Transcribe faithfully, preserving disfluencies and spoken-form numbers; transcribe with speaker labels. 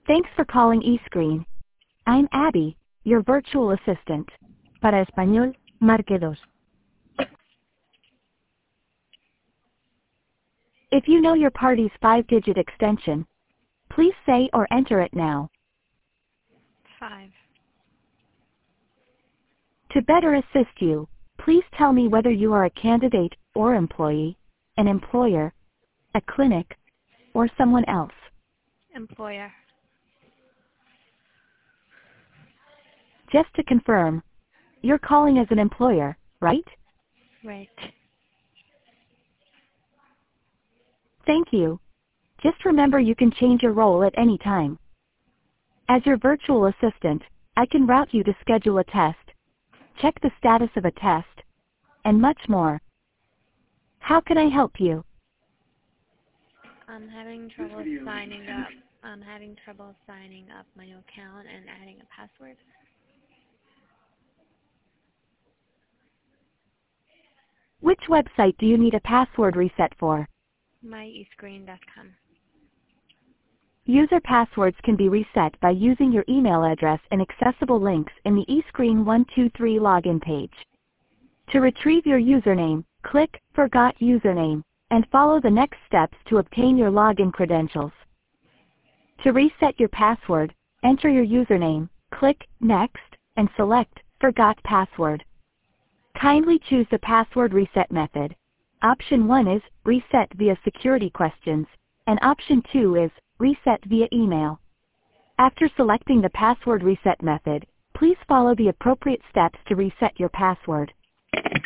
Speaker 1: Thanks for calling eScreen. I'm Abby, your virtual assistant. Para español, marque dos. If you know your party's five-digit extension, please say or enter it now.
Speaker 2: Five.
Speaker 1: To better assist you, please tell me whether you are a candidate or employee, an employer, a clinic, or someone else.
Speaker 2: Employer.
Speaker 1: Just to confirm, you're calling as an employer, right?
Speaker 2: Right.
Speaker 1: Thank you. Just remember you can change your role at any time. As your virtual assistant, I can route you to schedule a test, check the status of a test, and much more. How can I help you?
Speaker 2: I'm having trouble signing up. I'm having trouble signing up my new account and adding a password.
Speaker 1: Which website do you need a password reset for?
Speaker 2: my e screen dot com.
Speaker 1: User passwords can be reset by using your email address and accessible links in the eScreen one two three login page. To retrieve your username, click Forgot Username and follow the next steps to obtain your login credentials. To reset your password, enter your username, click Next, and select Forgot Password. Kindly choose the password reset method. Option one is Reset via security questions, and Option two is Reset via email. After selecting the password reset method, please follow the appropriate steps to reset your password.